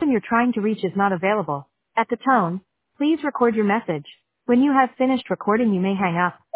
person you're trying to reach is not available. At the tone, please record your message. When you have finished recording, you may hang up.